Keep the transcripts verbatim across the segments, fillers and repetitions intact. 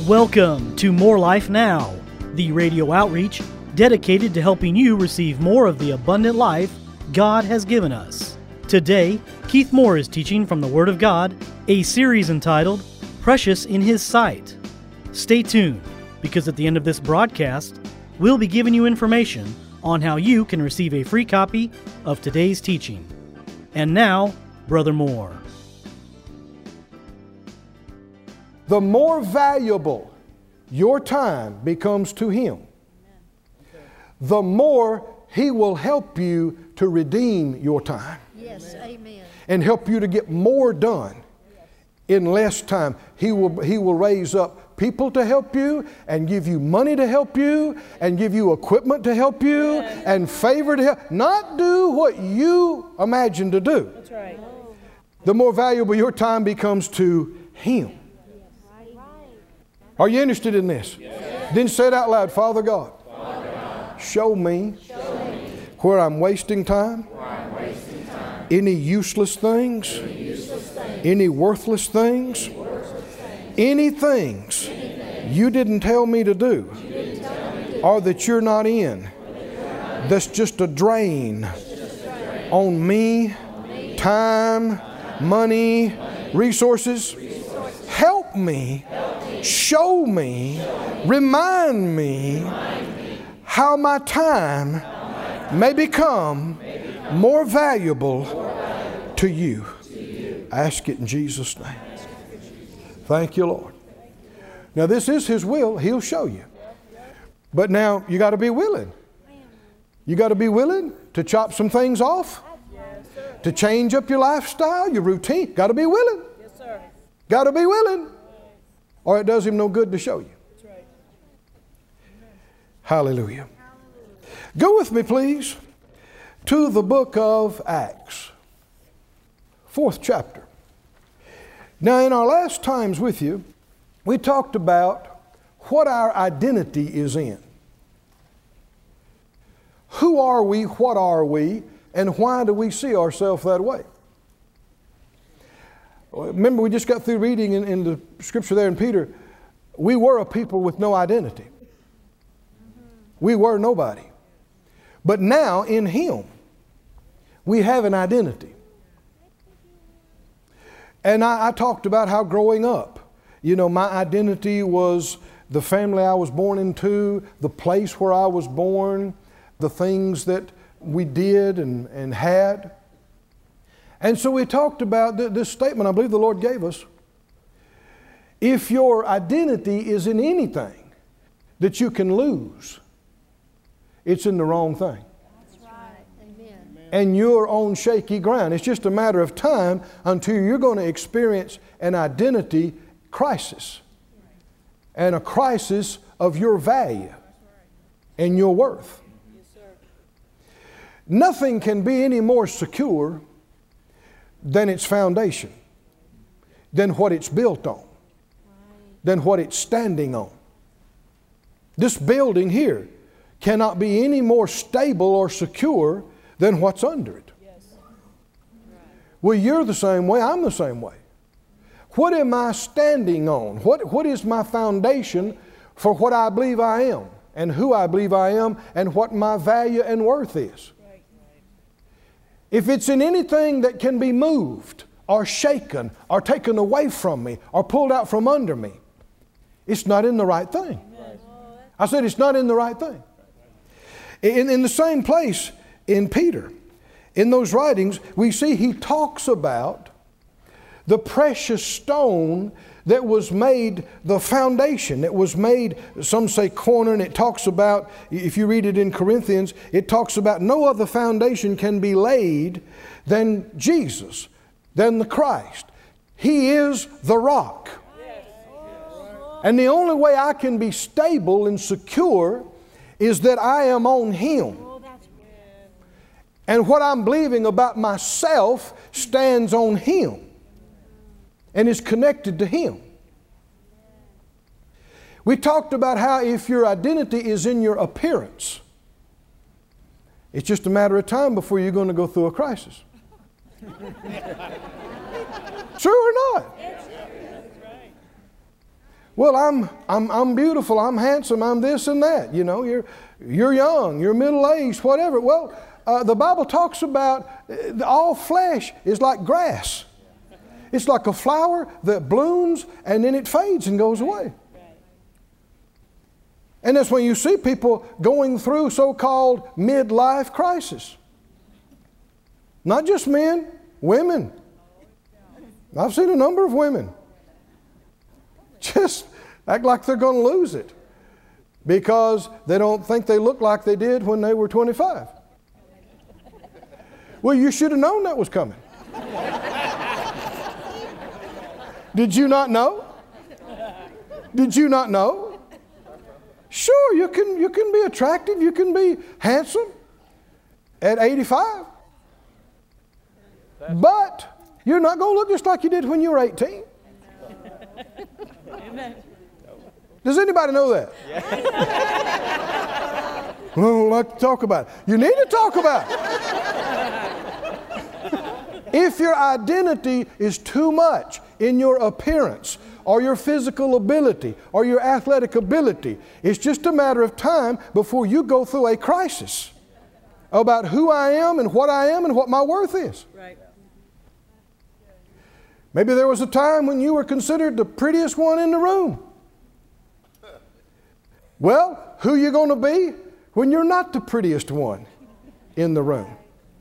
Welcome to More Life Now, the radio outreach dedicated to helping you receive more of the abundant life God has given us. Today, Keith Moore is teaching from the Word of God, a series entitled Precious in His Sight. Stay tuned, because at the end of this broadcast, we'll be giving you information on how you can receive a free copy of today's teaching. And now, Brother Moore. The more valuable your time becomes to Him, the more He will help you to redeem your time. Yes, amen. And help you to get more done in less time. He will, he will raise up people to help you and give you money to help you and give you equipment to help you and favor to help. Not do what you imagine to do. That's right. The more valuable your time becomes to Him. Are you interested in this? Yes. Then say it out loud. Father God, Father God show, me show me where I'm wasting time, where I'm wasting time. Any, useless things, any useless things, any worthless things, any, worthless things, any things, any things you didn't tell me to do, me or that you're not in, not that's just a drain, just a drain on me, on me time, time, money, money resources. resources. Help me. Help Show me, remind me how my time may become more valuable to you. Ask it in Jesus' name. Thank you, Lord. Now, this is His will. He'll show you. But now, you got to be willing. You got to be willing to chop some things off, to change up your lifestyle, your routine. Got to be willing. Got to be willing. Or it does Him no good to show you. That's right. Hallelujah. Go with me, please, to the book of Acts, fourth chapter. Now, in our last times with you, we talked about what our identity is in. Who are we, what are we, and why do we see ourselves that way? Remember, we just got through reading in, in the scripture there in Peter. We were a people with no identity. We were nobody. But now in Him, we have an identity. And I, I talked about how growing up, you know, my identity was the family I was born into, the place where I was born, the things that we did and, and had. And so we talked about th- this statement I believe the Lord gave us. If your identity is in anything that you can lose, it's in the wrong thing. That's right. Amen. And you're on shaky ground. It's just a matter of time until you're going to experience an identity crisis and a crisis of your value and your worth. Yes, sir. Nothing can be any more secure than its foundation, than what it's built on, than what it's standing on. This building here cannot be any more stable or secure than what's under it. Yes. Well, you're the same way, I'm the same way. What am I standing on? What, what is my foundation for what I believe I am, and who I believe I am, and what my value and worth is? If it's in anything that can be moved or shaken or taken away from me or pulled out from under me, it's not in the right thing. I said it's not in the right thing. In, in the same place in Peter, in those writings, we see he talks about the precious stone that was made the foundation, that was made, some say corner, and it talks about, if you read it in Corinthians, it talks about no other foundation can be laid than Jesus, than the Christ. He is the rock. And the only way I can be stable and secure is that I am on Him. And what I'm believing about myself stands on Him and is connected to Him. We talked about how if your identity is in your appearance, it's just a matter of time before you're going to go through a crisis. True or not? Well, I'm, I'm, I'm beautiful, I'm handsome, I'm this and that. You know, you're, you're young, you're middle-aged, whatever. Well, uh, the Bible talks about uh, all flesh is like grass. It's like a flower that blooms and then it fades and goes away. And that's when you see people going through so-called midlife crisis. Not just men, women. I've seen a number of women just act like they're going to lose it because they don't think they look like they did when they were twenty-five. Well, you should have known that was coming. Did you not know? Did you not know? Sure, you can, you can be attractive, you can be handsome at eighty-five. But you're not going to look just like you did when you were eighteen. Amen. Does anybody know that? Yeah. I don't like to talk about it. You need to talk about it. If your identity is too much in your appearance or your physical ability or your athletic ability, it's just a matter of time before you go through a crisis about who I am and what I am and what my worth is. Right. Maybe there was a time when you were considered the prettiest one in the room. Well, who are you going to be when you're not the prettiest one in the room?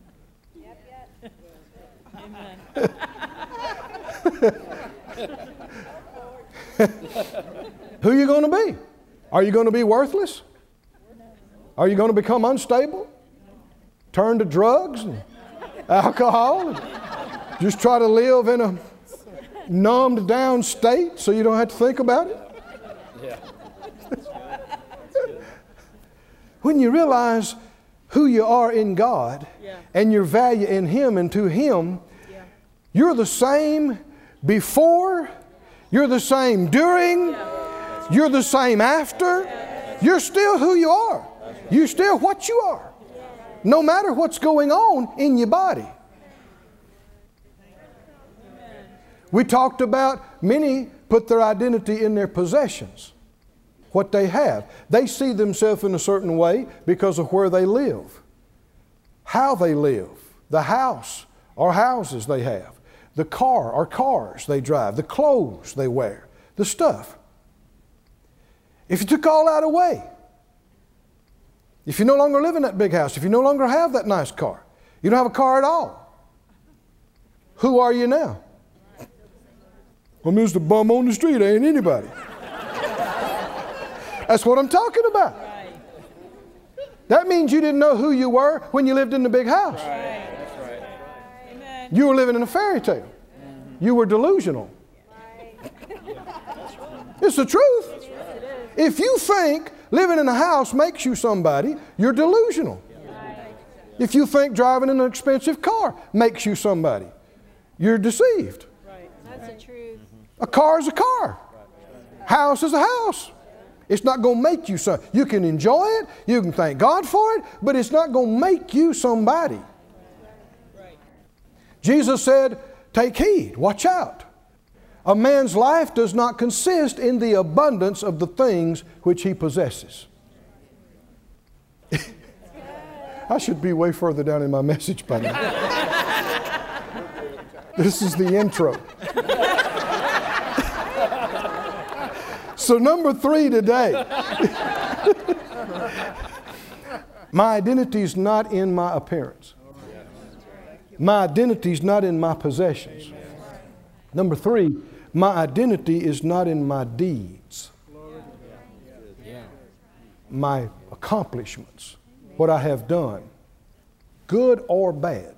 Who are you going to be? Are you going to be worthless? Are you going to become unstable? Turn to drugs and alcohol? And just try to live in a numbed down state so you don't have to think about it? Yeah. When you realize who you are in God Yeah. and your value in Him and to Him, Yeah. you're the same before, you're the same during, you're the same after. You're still who you are. You're still what you are. No matter what's going on in your body. We talked about many put their identity in their possessions, what they have. They see themselves in a certain way because of where they live, how they live, the house or houses they have, the car or cars they drive, the clothes they wear, the stuff. If you took all that away, if you no longer live in that big house, if you no longer have that nice car, you don't have a car at all, who are you now? I'm just a bum on the street, I ain't anybody. That's what I'm talking about. Right. That means you didn't know who you were when you lived in the big house. Right. That's right. Amen. You were living in a fairy tale. Mm-hmm. You were delusional. Right. It's the truth. If you think living in a house makes you somebody, you're delusional. Right. If you think driving in an expensive car makes you somebody, you're deceived. Right. That's the truth. A car is a car. House is a house. It's not going to make you some. You can enjoy it. You can thank God for it. But it's not going to make you somebody. Right. Jesus said, take heed. Watch out. A man's life does not consist in the abundance of the things which he possesses. I should be way further down in my message by now. This is the intro. So number three today. My identity is not in my appearance. My identity is not in my possessions. Number three, my identity is not in my deeds, my accomplishments, what I have done, good or bad.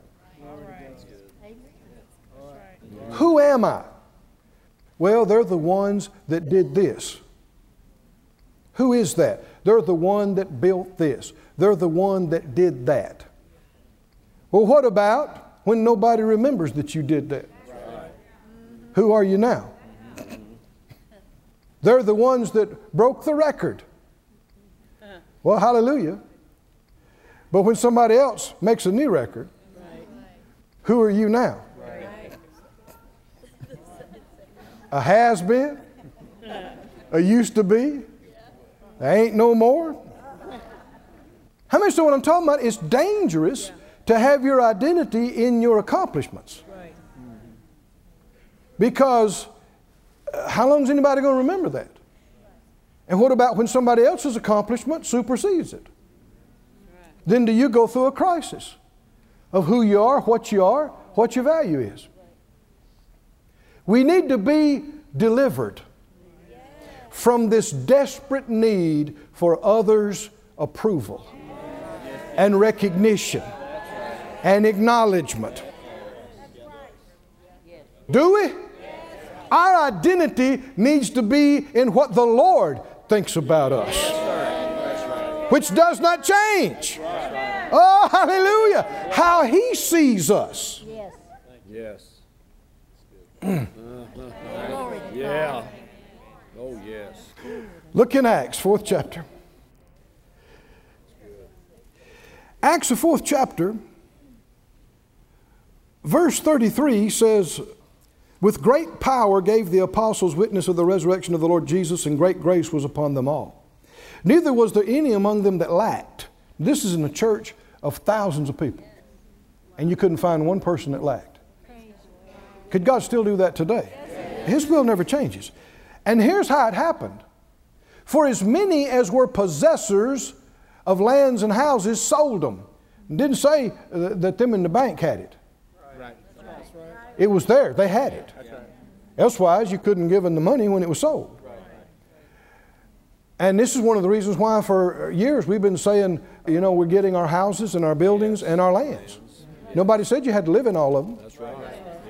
Who am I? Well, they're the ones that did this. Who is that? They're the one that built this. They're the one that did that. Well, what about when nobody remembers that you did that? Who are you now? They're the ones that broke the record. Well, hallelujah. But when somebody else makes a new record, who are you now? A has-been? There used to be. There ain't no more. How many know what I'm talking about? It's dangerous to have your identity in your accomplishments. Because uh, how long is anybody going to remember that? And what about when somebody else's accomplishment supersedes it? Then do you go through a crisis of who you are, what you are, what your value is? We need to be delivered from this desperate need for others' approval and recognition and acknowledgement. Do we? Our identity needs to be in what the Lord thinks about us, which does not change. Oh, hallelujah. How He sees us. Yes. Glory to Yeah. God. Oh, yes. Look in Acts, fourth chapter. Acts, the fourth chapter, verse thirty-three says, with great power gave the apostles witness of the resurrection of the Lord Jesus, and great grace was upon them all. Neither was there any among them that lacked. This is in a church of thousands of people. And you couldn't find one person that lacked. Could God still do that today? His will never changes. And here's how it happened. For as many as were possessors of lands and houses sold them. It didn't say that them in the bank had it. It was there. They had it. Elsewise, you couldn't give them the money when it was sold. And this is one of the reasons why for years we've been saying, you know, we're getting our houses and our buildings and our lands. Nobody said you had to live in all of them. That's right.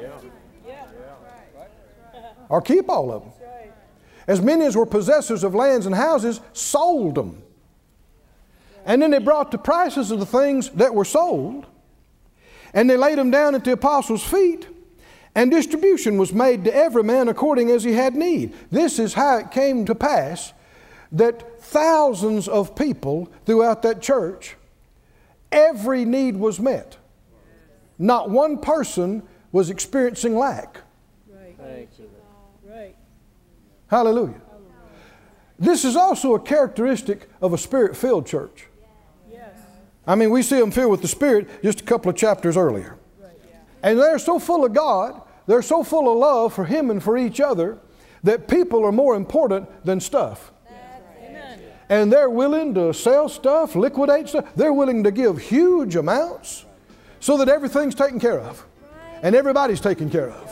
Or keep all of them. As many as were possessors of lands and houses sold them. And then they brought the prices of the things that were sold, and they laid them down at the apostles' feet, and distribution was made to every man according as he had need. This is how it came to pass that thousands of people throughout that church, every need was met. Not one person was experiencing lack. Thank you. Right. Hallelujah. This is also a characteristic of a Spirit-filled church. Yes. I mean, we see them filled with the Spirit just a couple of chapters earlier. And they're so full of God, they're so full of love for Him and for each other, that people are more important than stuff. Amen. And they're willing to sell stuff, liquidate stuff. They're willing to give huge amounts so that everything's taken care of. And everybody's taken care of.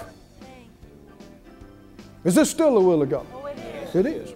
Is this still the will of God? Oh, it is. It is.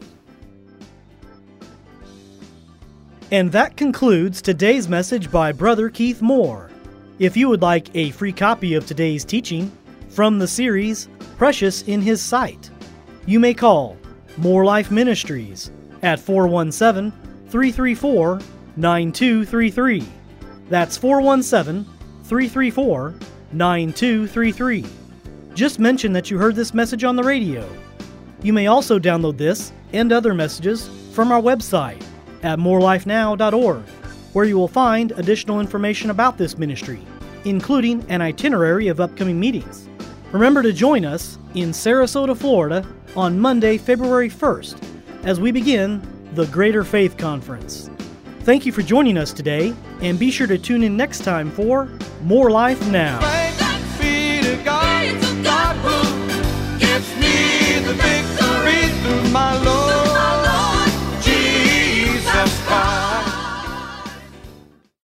And that concludes today's message by Brother Keith Moore. If you would like a free copy of today's teaching from the series Precious in His Sight, you may call More Life Ministries at four one seven, three three four, nine two three three. That's four one seven, three three four, nine two three three. Just mention that you heard this message on the radio. You may also download this and other messages from our website at more life now dot org, where you will find additional information about this ministry, including an itinerary of upcoming meetings. Remember to join us in Sarasota, Florida on Monday, February first, as we begin the Greater Faith Conference. Thank you for joining us today, and be sure to tune in next time for More Life Now.